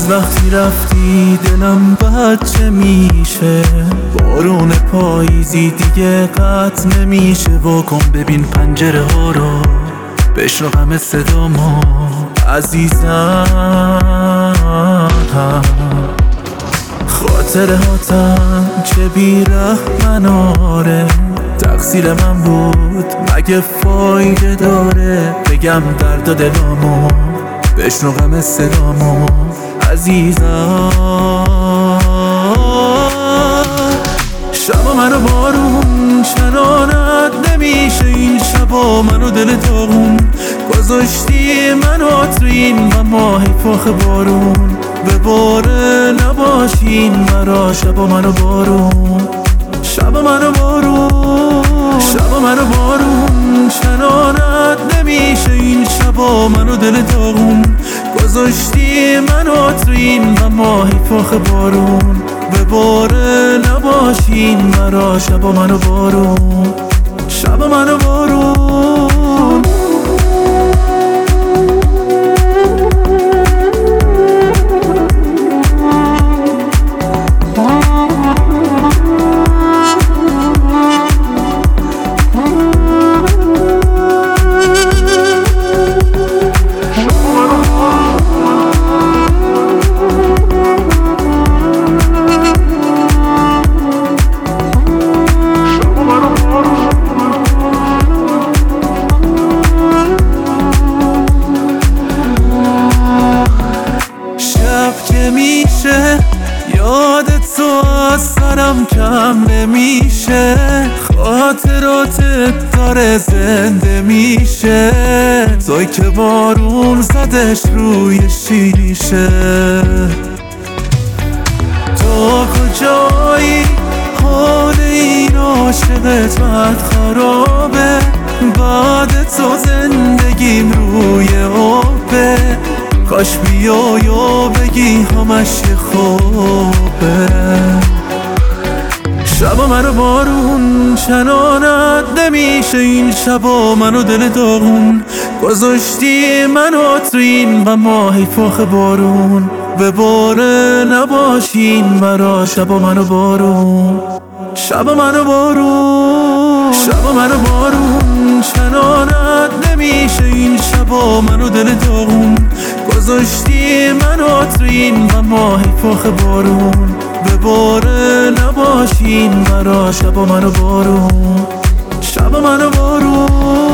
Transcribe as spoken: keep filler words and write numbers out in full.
از وقتی رفتی دلم بچه میشه، بارون پاییزی دیگه قطع نمیشه. واکن ببین پنجره ها رو، بشنو غم صدامو عزیزم. خاطره هاتم چه بیرحمن، آره تقصیر من بود مگه فایده داره؟ بگم درد دلامو، بشنو غم صدامو عزیزم. شبا منو بارون چنانت نمیشه، این شبا منو دل داغون گذاشتی منو تو این و ماهی فاخ بارون. به باره نباشین مرا شبا منو بارون، شبا منو بارون، شبا منو بارون چنانت نمیشه، این شبا منو دل داغون گذاشتی منو تو این و ماهی فاخ بارون. به باره نباشین مرا شبا منو بارون، شبا منو بارون. میشه یادت تو از سرم کم نمیشه، خاطراتت داره زنده میشه. توی که بارون زدش روی شیشه، تو کجایی؟ حال این عاشقت بد خرابه، بعد تو زندگیم روی آبه. کاش بیای و بگی همش یه خوبه. شبا منو بارون چنانت نمیشه، این شبا منو دل داغون گذاشتی منو تو این و ماهی فاخ بارون. به باره نباشین مرا شبا منو بارون، شبا منو بارون، شبا منو بارون چنانت نمیشه، این شبا منو دل داغون گذاشتی منو تو این و ماهی فاخ بارون. به باره نباشین مرا شبا منو بارون، شبا منو بارون.